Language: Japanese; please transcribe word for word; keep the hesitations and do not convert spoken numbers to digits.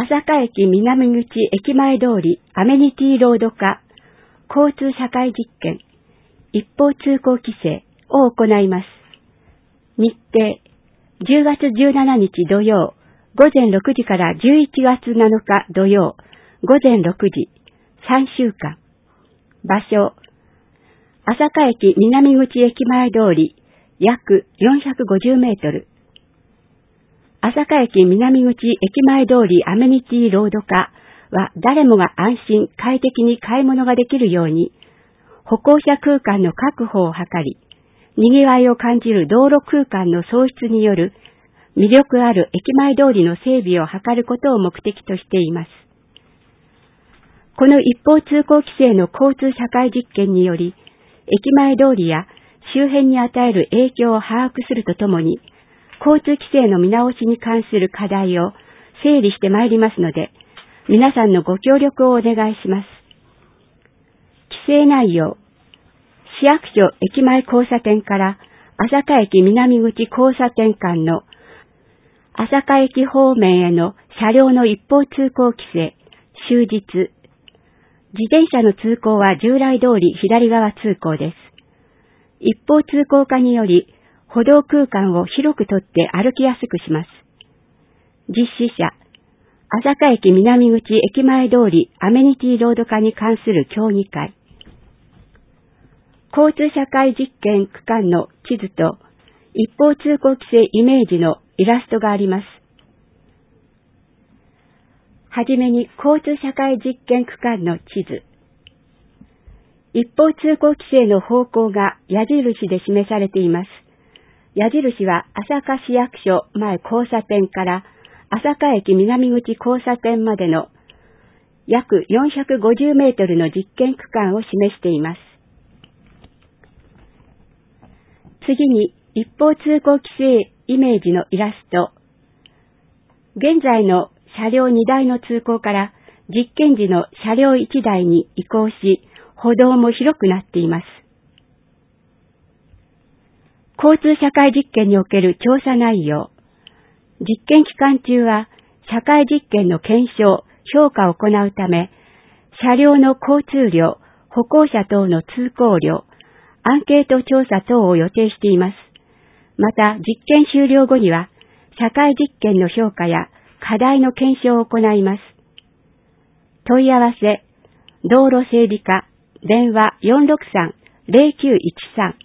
朝霞駅南口駅前通りアメニティロード化交通社会実験一方通行規制を行います。日程じゅうがつじゅうしちにち土曜午前ろくじからじゅういちがつなのか土曜午前ろくじさんしゅうかん。場所朝霞駅南口駅前通り約よんひゃくごじゅうメートル。朝霞駅南口駅前通りアメニティロード化は誰もが安心快適に買い物ができるように歩行者空間の確保を図り、賑わいを感じる道路空間の創出による魅力ある駅前通りの整備を図ることを目的としています。この一方通行規制の交通社会実験により、駅前通りや周辺に与える影響を把握するとともに、交通規制の見直しに関する課題を整理してまいりますので、皆さんのご協力をお願いします。規制内容、市役所駅前交差点から朝霞駅南口交差点間の朝霞駅方面への車両の一方通行規制、終日。自転車の通行は従来通り左側通行です。一方通行化により歩道空間を広くとって歩きやすくします。実施者、朝霞駅南口駅前通りアメニティロード化に関する協議会。交通社会実験区間の地図と一方通行規制イメージのイラストがあります。はじめに交通社会実験区間の地図。一方通行規制の方向が矢印で示されています。矢印は朝霞市役所前交差点から朝霞駅南口交差点までの約よんひゃくごじゅうメートルの実験区間を示しています。次に一方通行規制イメージのイラスト。現在の車両にだいの通行から実験時の車両いちだいに移行し、歩道も広くなっています。交通社会実験における調査内容。実験期間中は社会実験の検証、評価を行うため、車両の交通量、歩行者等の通行量、アンケート調査等を予定しています。また、実験終了後には、社会実験の評価や課題の検証を行います。問い合わせ、道路整備課、電話 よんろくさん ゼロきゅういちさん